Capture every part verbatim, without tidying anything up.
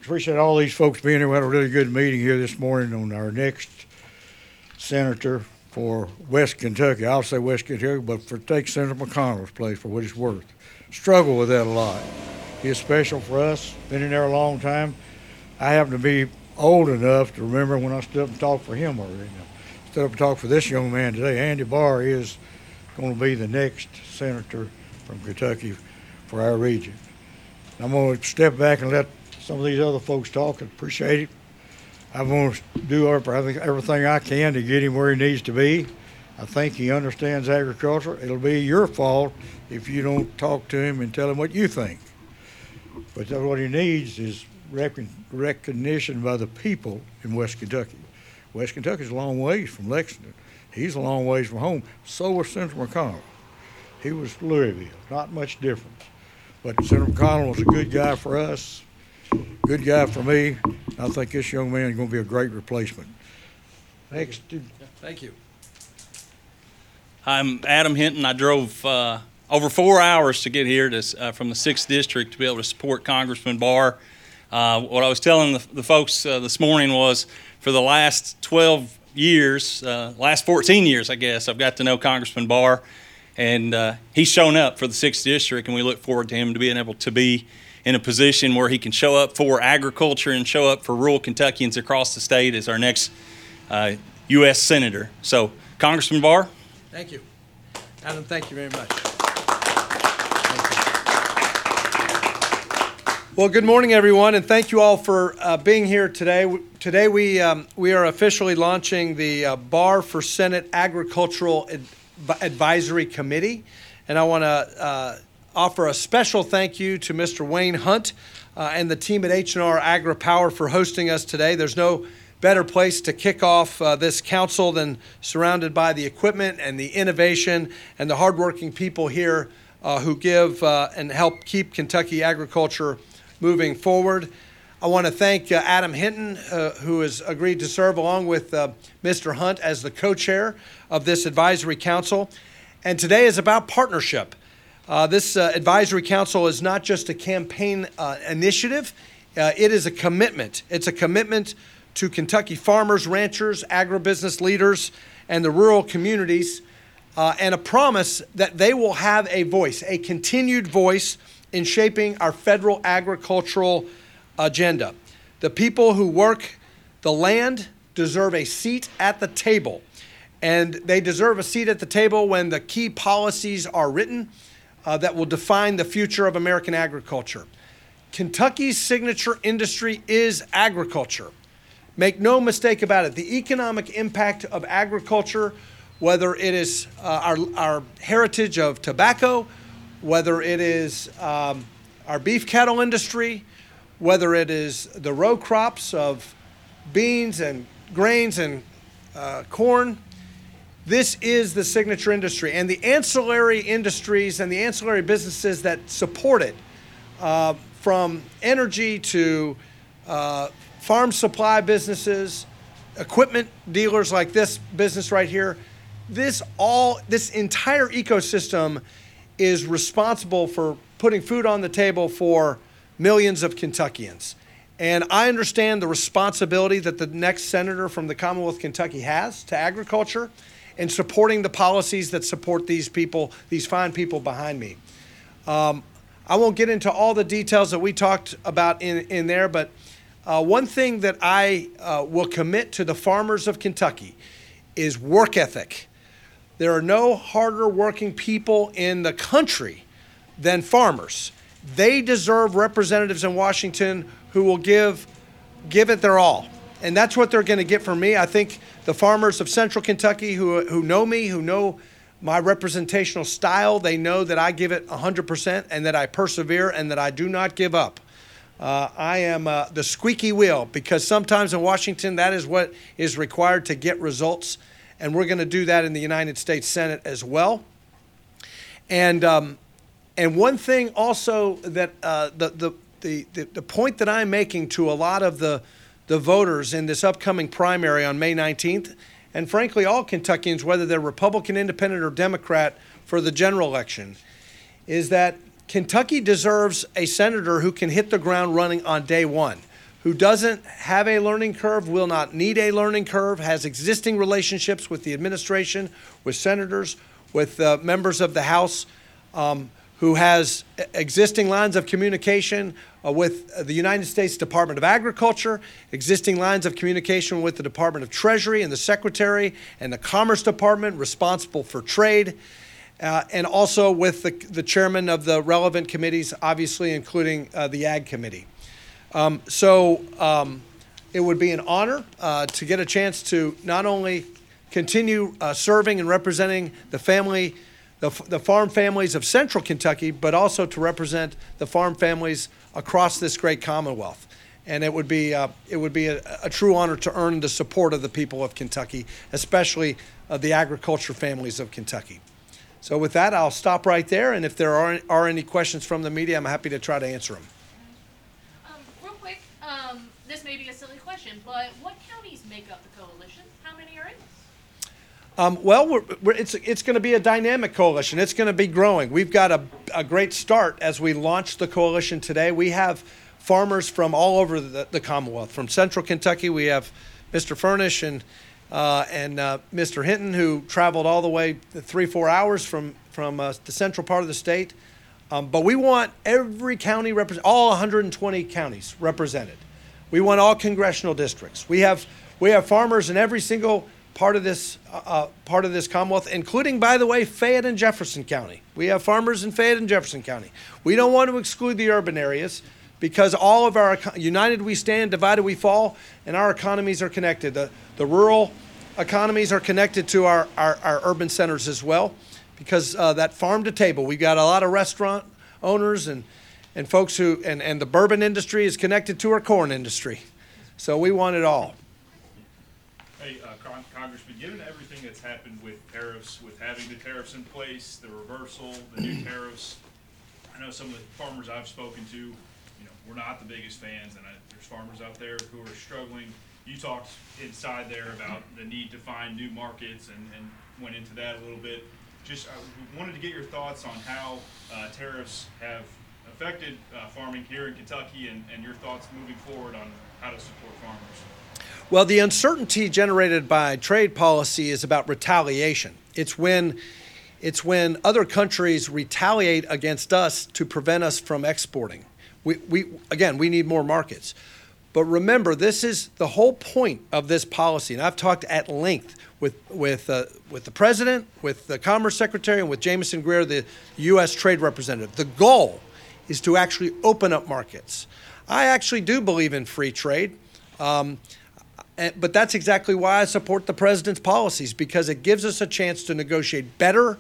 appreciate all these folks being here. We had a really good meeting here this morning on our next senator for West Kentucky. I'll say West Kentucky, but for take Senator McConnell's place for what it's worth. Struggle with that a lot. He's special for us, been in there a long time. I happen to be old enough to remember when I stood up and talked for him already. Stood up and talked for this young man today. Andy Barr is going to be the next senator from Kentucky for our region. I'm going to step back and let some of these other folks talk. I appreciate it. I'm going to do everything I can to get him where he needs to be. I think he understands agriculture. It'll be your fault if you don't talk to him and tell him what you think. But what he needs is rec- recognition by the people in West Kentucky. West Kentucky's a long ways from Lexington. He's a long ways from home. So was Senator McConnell. He was Louisville, not much different. But Senator McConnell was a good guy for us, good guy for me. I think this young man is going to be a great replacement. Next. Thank you. I'm Adam Hinton. I drove uh, over four hours to get here to, uh, from the sixth District to be able to support Congressman Barr. Uh, what I was telling the, the folks uh, this morning was for the last twelve years, uh, last fourteen years, I guess, I've got to know Congressman Barr. And uh, he's shown up for the sixth District, and we look forward to him to being able to be in a position where he can show up for agriculture and show up for rural Kentuckians across the state as our next uh, U S Senator. So, Congressman Barr. Thank you. Adam, thank you very much. Well, good morning, everyone, and thank you all for uh, being here today. Today we, um, we are officially launching the uh, Barr for Senate Agricultural Ad- Advisory Committee, and I want to uh, offer a special thank you to Mister Wayne Hunt uh, and the team at H and R Agri-Power for hosting us today. There's no better place to kick off uh, this council than surrounded by the equipment and the innovation and the hardworking people here uh, who give uh, and help keep Kentucky agriculture moving forward. I want to thank uh, Adam Hinton, uh, who has agreed to serve along with uh, Mister Hunt as the co-chair of this advisory council. And today is about partnership. Uh, this uh, advisory council is not just a campaign uh, initiative. Uh, it is a commitment. It's a commitment to Kentucky farmers, ranchers, agribusiness leaders, and the rural communities, uh, and a promise that they will have a voice, a continued voice in shaping our federal agricultural agenda. The people who work the land deserve a seat at the table, and they deserve a seat at the table when the key policies are written uh, that will define the future of American agriculture. Kentucky's signature industry is agriculture. Make no mistake about it. The economic impact of agriculture, whether it is uh, our, our heritage of tobacco, whether it is um, our beef cattle industry, whether it is the row crops of beans and grains and uh, corn, this is the signature industry. And the ancillary industries and the ancillary businesses that support it, uh, from energy to uh, farm supply businesses, equipment dealers like this business right here, this all, this entire ecosystem is responsible for putting food on the table for millions of Kentuckians. And I understand the responsibility that the next senator from the Commonwealth of Kentucky has to agriculture and supporting the policies that support these people, these fine people behind me. Um, I won't get into all the details that we talked about in, in there, but Uh, one thing that I uh, will commit to the farmers of Kentucky is work ethic. There are no harder working people in the country than farmers. They deserve representatives in Washington who will give, give it their all. And that's what they're going to get from me. I think the farmers of Central Kentucky who, who know me, who know my representational style, they know that I give it one hundred percent and that I persevere and that I do not give up. Uh, I am uh, the squeaky wheel, because sometimes in Washington that is what is required to get results, and we're going to do that in the United States Senate as well. And um, and one thing also that uh, the, the the the the point that I'm making to a lot of the the voters in this upcoming primary on May nineteenth, and frankly all Kentuckians, whether they're Republican, Independent, or Democrat for the general election, is that Kentucky deserves a senator who can hit the ground running on day one, who doesn't have a learning curve, will not need a learning curve, has existing relationships with the administration, with senators, with uh, members of the House, um, who has existing lines of communication uh, with the United States Department of Agriculture, existing lines of communication with the Department of Treasury and the Secretary and the Commerce Department responsible for trade, uh, and also with the, the chairman of the relevant committees, obviously including uh, the Ag Committee. Um, so um, it would be an honor uh, to get a chance to not only continue uh, serving and representing the family The, the farm families of Central Kentucky, but also to represent the farm families across this great Commonwealth. And it would be, uh, it would be a, a true honor to earn the support of the people of Kentucky, especially uh, the agriculture families of Kentucky. So with that, I'll stop right there, and if there are, are any questions from the media, I'm happy to try to answer them. Um, real quick, um, this may be a silly question, but what counties make up the coalition? How many are in this? Um, well, we're, we're, it's it's going to be a dynamic coalition. It's going to be growing. We've got a, a great start as we launch the coalition today. We have farmers from all over the, the Commonwealth. From Central Kentucky, we have Mister Furnish and uh, and uh, Mister Hinton, who traveled all the way three, four hours from from uh, the central part of the state. Um, but we want every county represent, all one hundred twenty counties represented. We want all congressional districts. We have we have farmers in every single part of this uh, part of this Commonwealth, including, by the way, Fayette and Jefferson County. We have farmers in Fayette and Jefferson County. We don't want to exclude the urban areas because all of our, united we stand, divided we fall, and our economies are connected. The, the rural economies are connected to our, our, our urban centers as well because uh, that farm to table, we've got a lot of restaurant owners and, and folks who, and, and the bourbon industry is connected to our corn industry. So we want it all. Hey, uh, Con- Congressman, given everything that's happened with tariffs, with having the tariffs in place, the reversal, the new tariffs, I know some of the farmers I've spoken to, you know, we're not the biggest fans, and I, there's farmers out there who are struggling. You talked inside there about the need to find new markets and, and went into that a little bit. Just I wanted to get your thoughts on how uh, tariffs have affected uh, farming here in Kentucky and, and your thoughts moving forward on how to support farmers. Well, the uncertainty generated by trade policy is about retaliation. It's when, it's when other countries retaliate against us to prevent us from exporting. We, we, again, we need more markets. But remember, this is the whole point of this policy, and I've talked at length with, with, uh, with the President, with the Commerce Secretary, and with Jamison Greer, the U S Trade Representative. The goal is to actually open up markets. I actually do believe in free trade. Um, But that's exactly why I support the president's policies, because it gives us a chance to negotiate better,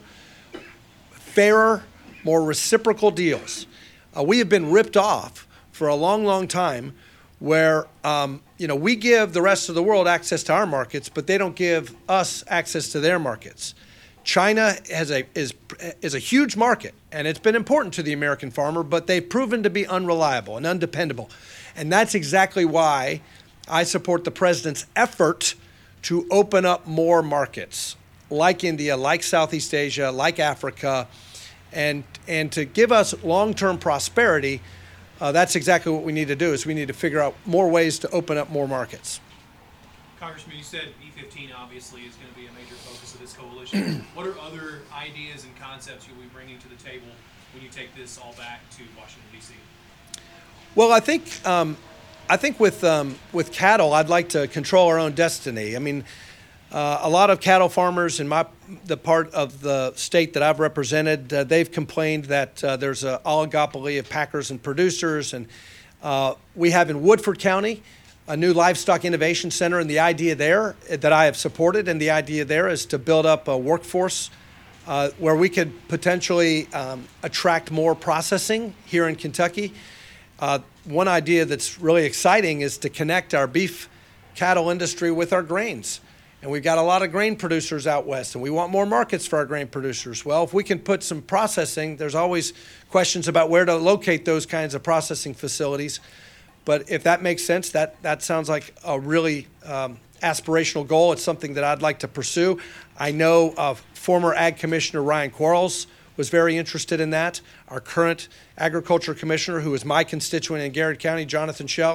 fairer, more reciprocal deals. Uh, we have been ripped off for a long, long time where, um, you know, we give the rest of the world access to our markets, but they don't give us access to their markets. China has a, is, is a huge market, and it's been important to the American farmer, but they've proven to be unreliable and undependable. And that's exactly why I support the president's effort to open up more markets like India, like Southeast Asia, like Africa, and and to give us long-term prosperity. Uh, that's exactly what we need to do, is we need to figure out more ways to open up more markets. Congressman, you said E fifteen obviously is going to be a major focus of this coalition. What are other ideas and concepts you'll be bringing to the table when you take this all back to Washington, D C? Well, I think um, I think with um, with cattle, I'd like to control our own destiny. I mean, uh, a lot of cattle farmers in my the part of the state that I've represented, uh, they've complained that uh, there's an oligopoly of packers and producers, and uh, we have in Woodford County a new livestock innovation center, and the idea there that I have supported, and the idea there is to build up a workforce uh, where we could potentially um, attract more processing here in Kentucky. Uh, one idea that's really exciting is to connect our beef cattle industry with our grains. And we've got a lot of grain producers out west, and we want more markets for our grain producers. Well, if we can put some processing, there's always questions about where to locate those kinds of processing facilities. But if that makes sense, that, that sounds like a really um, aspirational goal. It's something that I'd like to pursue. I know uh, former Ag Commissioner Ryan Quarles was very interested in that. Our current Agriculture Commissioner, who is my constituent in Garrett County, Jonathan Schell,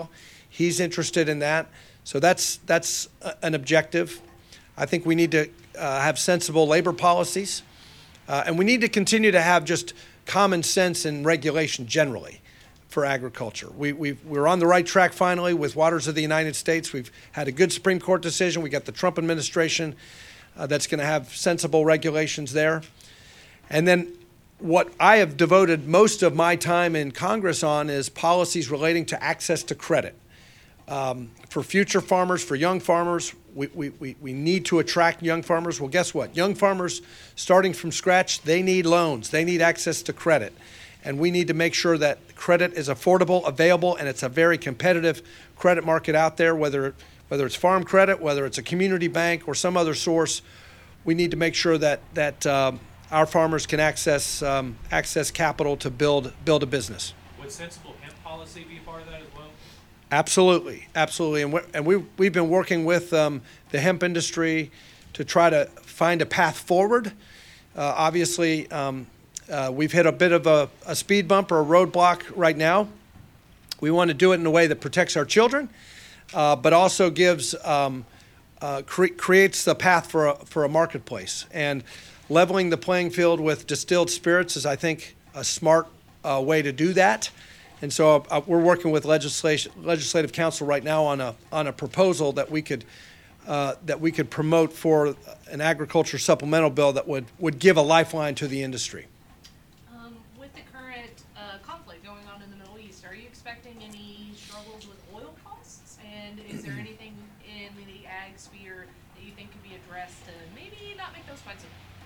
He's interested in that. So that's that's a- an objective. I think we need to uh, have sensible labor policies, uh, and we need to continue to have just common sense and regulation generally for agriculture. We, we've, we're on the right track finally with Waters of the United States. We've had a good Supreme Court decision. We got the Trump administration uh, that's going to have sensible regulations there. And then what I have devoted most of my time in Congress on is policies relating to access to credit. Um, for future farmers, for young farmers, we, we, we, we need to attract young farmers. Well, guess what? Young farmers starting from scratch, they need loans. They need access to credit. And we need to make sure that credit is affordable, available, and it's a very competitive credit market out there, whether, whether it's farm credit, whether it's a community bank or some other source. We need to make sure that, that um, our farmers can access, um, access capital to build, build a business. Would sensible hemp policy be a part of that as well? Absolutely, absolutely, and we and we we've been working with um, the hemp industry to try to find a path forward. Uh, obviously, um, uh, we've hit a bit of a, a speed bump or a roadblock right now. We want to do it in a way that protects our children, uh, but also gives um, uh, cre- creates the path for a, for a marketplace. And leveling the playing field with distilled spirits is, I think, a smart uh, way to do that. And so uh, we're working with legislation, legislative council right now on a on a proposal that we could uh, that we could promote for an agriculture supplemental bill that would, would give a lifeline to the industry. Um, with the current uh, conflict going on in the Middle East, are you expecting any struggles with oil costs? And is there anything in the ag sphere that you think could be addressed to maybe not make those quite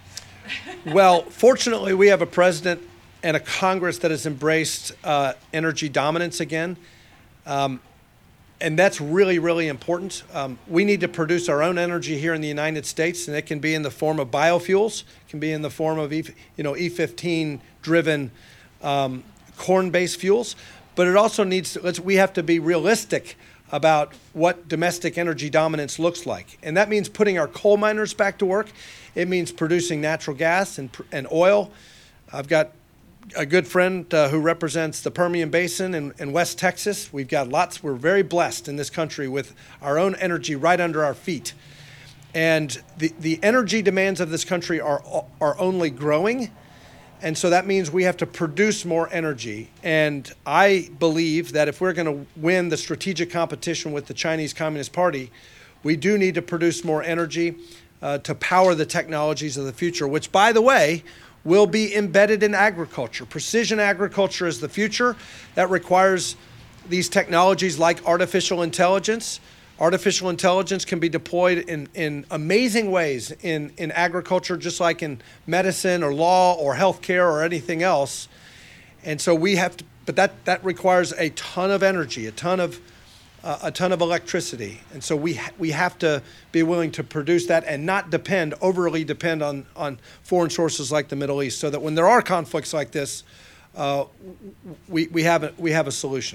so? Well, fortunately, we have a president and a Congress that has embraced uh, energy dominance again. Um, and that's really, really important. Um, we need to produce our own energy here in the United States, and it can be in the form of biofuels, it can be in the form of E, you know, E fifteen driven um, corn-based fuels, but it also needs to, let's, we have to be realistic about what domestic energy dominance looks like. And that means putting our coal miners back to work. It means producing natural gas and, and oil. I've got a good friend uh, who represents the Permian Basin in, in West Texas. We've got lots, we're very blessed in this country with our own energy right under our feet. And the, the energy demands of this country are, are only growing. And so that means we have to produce more energy. And I believe that if we're going to win the strategic competition with the Chinese Communist Party, we do need to produce more energy uh, to power the technologies of the future, which, by the way, will be embedded in agriculture. Precision agriculture is the future. That requires these technologies like artificial intelligence. Artificial intelligence can be deployed in, in amazing ways in, in agriculture, just like in medicine or law or healthcare or anything else. And so we have to, but that, that requires a ton of energy, a ton of uh, a ton of electricity. And so we ha- we have to be willing to produce that and not depend, overly depend on, on foreign sources like the Middle East, so that when there are conflicts like this, uh, we, we, have a, we have a solution.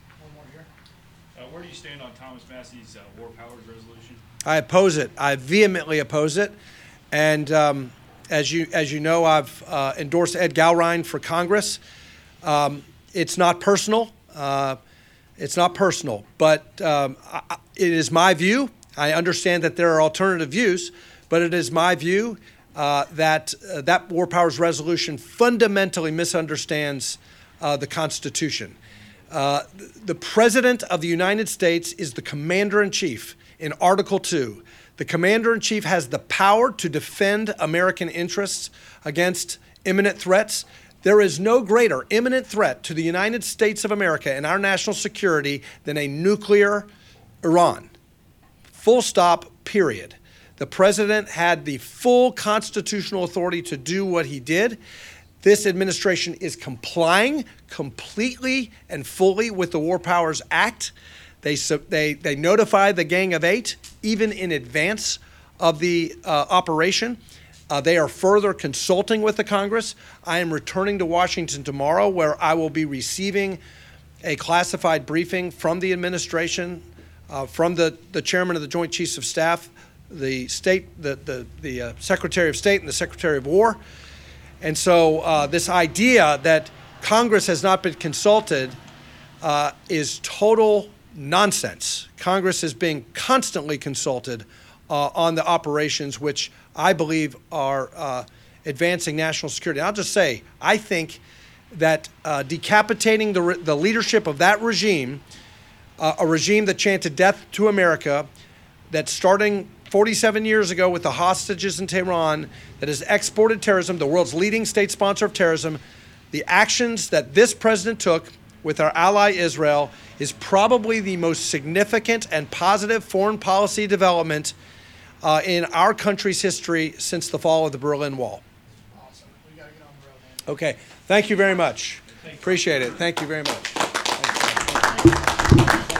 Uh, where do you stand on Thomas Massey's uh, War Powers resolution? I oppose it. I vehemently oppose it. And um, as you as you know, I've uh, endorsed Ed Gowrine for Congress. Um, it's not personal. Uh, it's not personal, but um, I, it is my view. I understand that there are alternative views, but it is my view uh, that uh, that War Powers resolution fundamentally misunderstands uh, the Constitution. Uh, the President of the United States is the Commander-in-Chief in Article two. The Commander-in-Chief has the power to defend American interests against imminent threats. There is no greater imminent threat to the United States of America and our national security than a nuclear Iran. Full stop, period. The President had the full constitutional authority to do what he did. This administration is complying completely and fully with the War Powers Act. They they they notified the Gang of Eight even in advance of the uh, operation. Uh, they are further consulting with the Congress. I am returning to Washington tomorrow, where I will be receiving a classified briefing from the administration, uh, from the, the chairman of the Joint Chiefs of Staff, the state, the the, the uh, Secretary of State, and the Secretary of War. And so uh, this idea that Congress has not been consulted uh, is total nonsense. Congress is being constantly consulted uh, on the operations which I believe are uh, advancing national security. And I'll just say, I think that uh, decapitating the, re- the leadership of that regime, uh, a regime that chanted death to America, that starting forty-seven years ago with the hostages in Tehran, that has exported terrorism, the world's leading state sponsor of terrorism, the actions that this president took with our ally Israel is probably the most significant and positive foreign policy development uh, in our country's history since the fall of the Berlin Wall. Awesome. We gotta get on the road, man. Okay, thank you very much. Appreciate it. Thank you very much. Thank you.